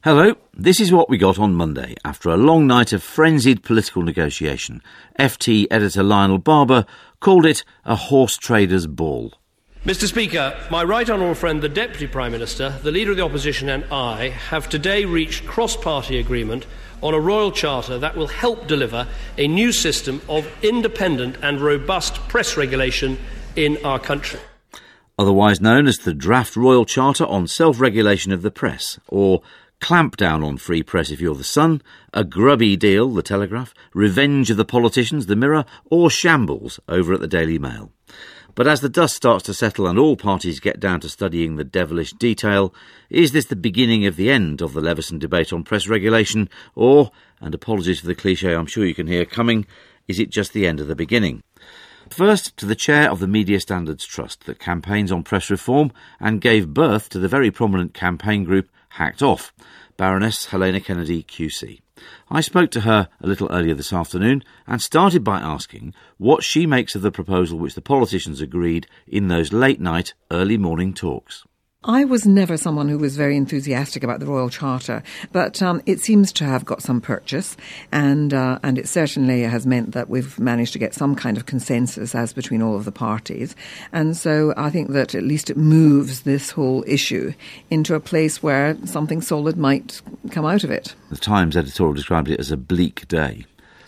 Hello, this is what we got on Monday after a long night of frenzied political negotiation. FT editor Lionel Barber called it a horse trader's ball. Mr. Speaker, my right honourable friend, the Deputy Prime Minister, the Leader of the Opposition and I have today reached cross-party agreement on a royal charter that will help deliver a new system of independent and robust press regulation in our country. Otherwise known as the Draft Royal Charter on Self-Regulation of the Press, or Clamp Down on Free Press if you're the Sun, A Grubby Deal, the Telegraph, Revenge of the Politicians, the Mirror, or Shambles over at the Daily Mail. But as the dust starts to settle and all parties get down to studying the devilish detail, is this the beginning of the end of the Leveson debate on press regulation, or, and apologies for the cliché I'm sure you can hear coming, is it just the end of the beginning? First, to the chair of the Media Standards Trust that campaigns on press reform and gave birth to the very prominent campaign group Hacked Off, Baroness Helena Kennedy QC. I spoke to her a little earlier this afternoon and started by asking what she makes of the proposal which the politicians agreed in those late-night, early-morning talks. I was never someone who was very enthusiastic about the Royal Charter, but it seems to have got some purchase, and it certainly has meant that we've managed to get some kind of consensus as between all of the parties. And so I think that at least it moves this whole issue into a place where something solid might come out of it. The Times editorial described it as a bleak day.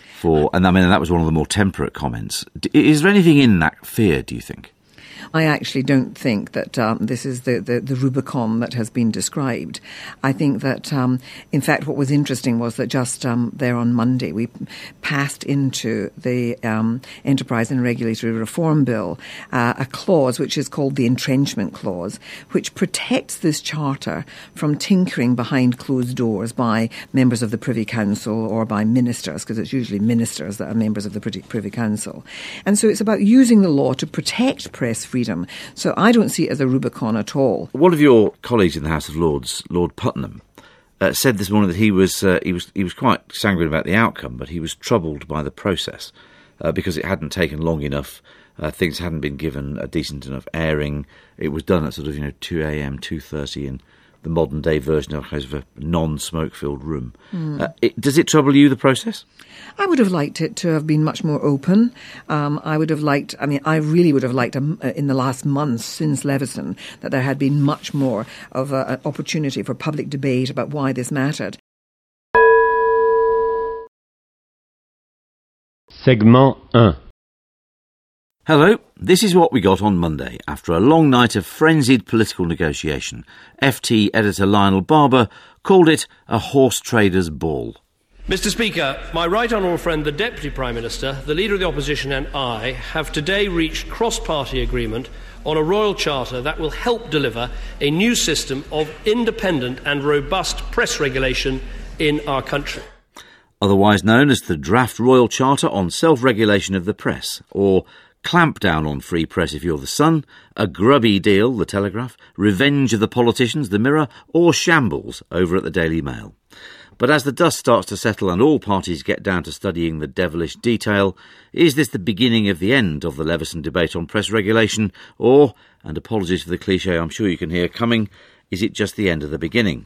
And that was one of the more temperate comments. Is there anything in that fear, do you think? I actually don't think that this is the Rubicon that has been described. I think that, in fact, what was interesting was that just there on Monday we passed into the Enterprise and Regulatory Reform Bill a clause which is called the Entrenchment Clause, which protects this charter from tinkering behind closed doors by members of the Privy Council or by ministers, because it's usually ministers that are members of the Privy Council. And so it's about using the law to protect press freedom. So I don't see it as a Rubicon at all. One of your colleagues in the House of Lords, Lord Putnam, said this morning that he was quite sanguine about the outcome, but he was troubled by the process because it hadn't taken long enough. Things hadn't been given a decent enough airing. It was done at 2 a.m, 2:30 in the modern-day version of a non-smoke-filled room. Does it trouble you, the process? I would have liked it to have been much more open. I really would have liked in the last months since Leveson that there had been much more of an opportunity for public debate about why this mattered. Segment 1. Hello, this is what we got on Monday after a long night of frenzied political negotiation. FT editor Lionel Barber called it a horse trader's ball. Mr. Speaker, my right honourable friend, the Deputy Prime Minister, the Leader of the Opposition and I have today reached cross-party agreement on a royal charter that will help deliver a new system of independent and robust press regulation in our country. Otherwise known as the Draft Royal Charter on Self-Regulation of the Press, or Clamp Down on Free Press if you're the Sun, A Grubby Deal, the Telegraph, Revenge of the Politicians, the Mirror, or Shambles over at the Daily Mail. But as the dust starts to settle and all parties get down to studying the devilish detail, is this the beginning of the end of the Leveson debate on press regulation, or, and apologies for the cliché I'm sure you can hear coming, is it just the end of the beginning?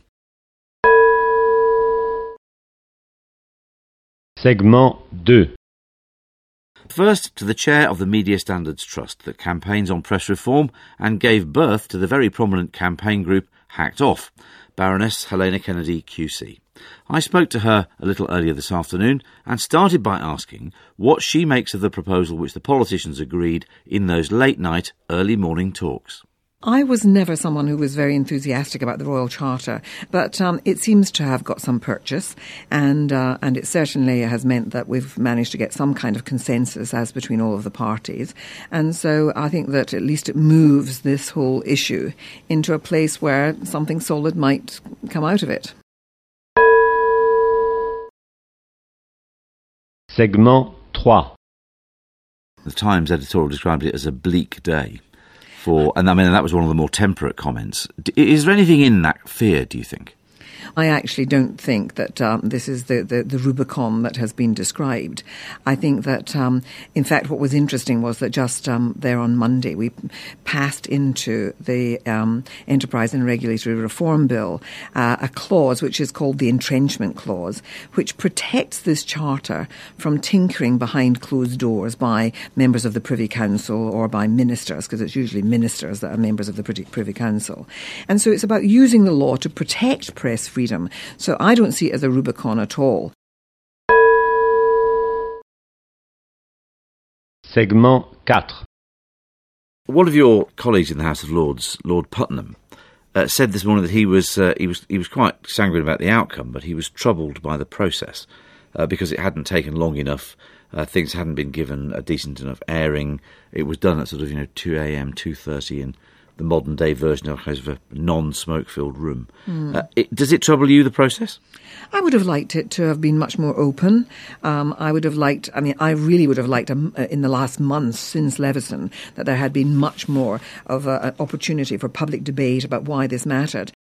Segment 2. First, to the chair of the Media Standards Trust that campaigns on press reform and gave birth to the very prominent campaign group Hacked Off, Baroness Helena Kennedy QC. I spoke to her a little earlier this afternoon and started by asking what she makes of the proposal which the politicians agreed in those late-night, early-morning talks. I was never someone who was very enthusiastic about the Royal Charter, but it seems to have got some purchase, and it certainly has meant that we've managed to get some kind of consensus as between all of the parties. And so I think that at least it moves this whole issue into a place where something solid might come out of it. Segment 3. The Times editorial described it as a bleak day. That was one of the more temperate comments. Is there anything in that fear, do you think? I actually don't think that this is the Rubicon that has been described. I think that, in fact, what was interesting was that just there on Monday we passed into the Enterprise and Regulatory Reform Bill a clause which is called the Entrenchment Clause, which protects this charter from tinkering behind closed doors by members of the Privy Council or by ministers, because it's usually ministers that are members of the Privy Council. And so it's about using the law to protect press freedom. So I don't see it as a Rubicon at all. Segment 4. One of your colleagues in the House of Lords, Lord Putnam, said this morning that he was quite sanguine about the outcome, but he was troubled by the process because it hadn't taken long enough. Things hadn't been given a decent enough airing. It was done at sort of 2 a.m., 2:30 in the modern day version of a non-smoke-filled room. Does it trouble you, the process? I would have liked it to have been much more open. I really would have liked in the last months since Leveson that there had been much more of an opportunity for public debate about why this mattered.